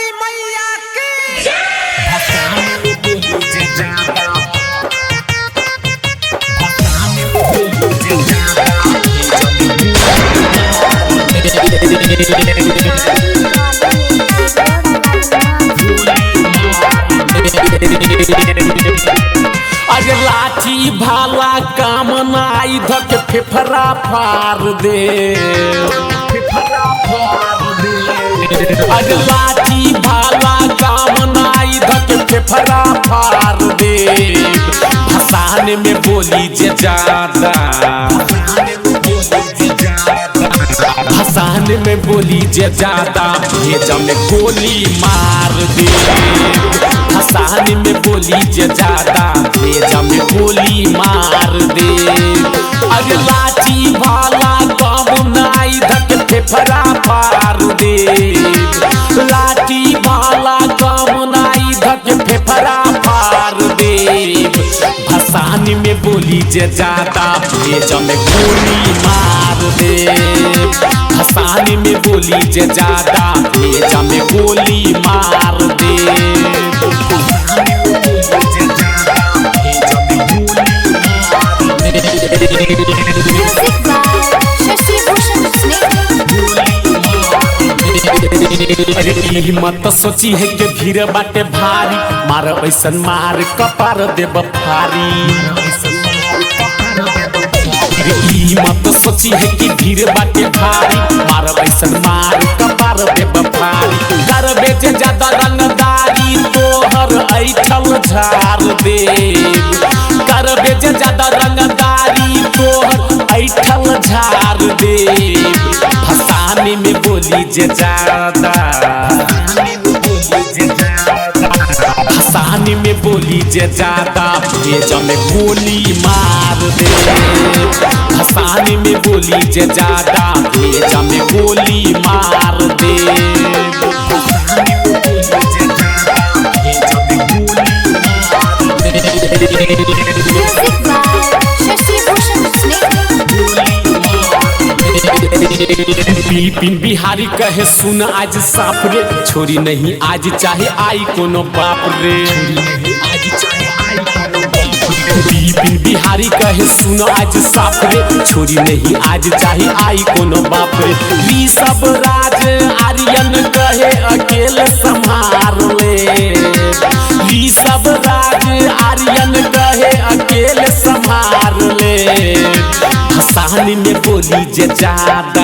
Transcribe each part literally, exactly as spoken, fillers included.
वाली मैया की अरे लाठी भाला काम नाई धक फेफरा फार दे अरे लाठी भाला काम नाई धक फेफरा फार दे भसान में बोली जे ज्यादा भसान में बोली जे ज्यादा भेज में गोली मार दे भसान में बोली जे ज्यादा भेज में गोली मार दे अरे लाठी भाला कम नाई धक फेफरा फार दे लाठी भाला कम नाई धक फेफरा फार दे भसान में बोली जे ज्यादा भेज में गोली मार दे भसान में बोली जे ज्यादा भेज में गोली मार दे मत सोची है कि भीड़ बाटे भारी मार ऐसन मार कपार देब फारी मत सोची है कि भीड़ बाटे भारी मार ऐसन मार कपार देब फारी कर बेचे ज्यादा रंगदारी तोहर ऐठल झार दे कर बेचे ज्यादा रंगदारी तोहर ऐठल झार दे भसानी में बोली जे ज्यादा भसानी में बोली जे ज्यादा भेज में गोली मार दे भसानी में बोली जे ज्यादा भेज में गोली मार दे बिपिन बिहारी कहे सुन आज साफ रे छोरी नहीं आज चाहे आई कोनो बाप रे बिपिन बिहारी कहे सुन आज साफ रे छोरी नहीं आज चाहे आई कोनो बाप रे ली सब राज आर्यन कहे अकेले संभार ले ली सब राज आर्यन कहे अकेले संभार ले भसानी में बोली जे ज्यादा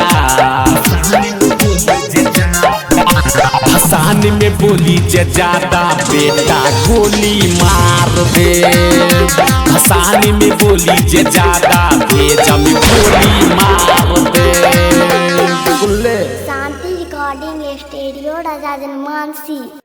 भसानी में बोली जे ज्यादा बेटा गोली मार दे भसानी में बोली जे ज्यादा भेज में गोली मार दे शांति रिकॉर्डिंग स्टूडियो राजा जनमानसी।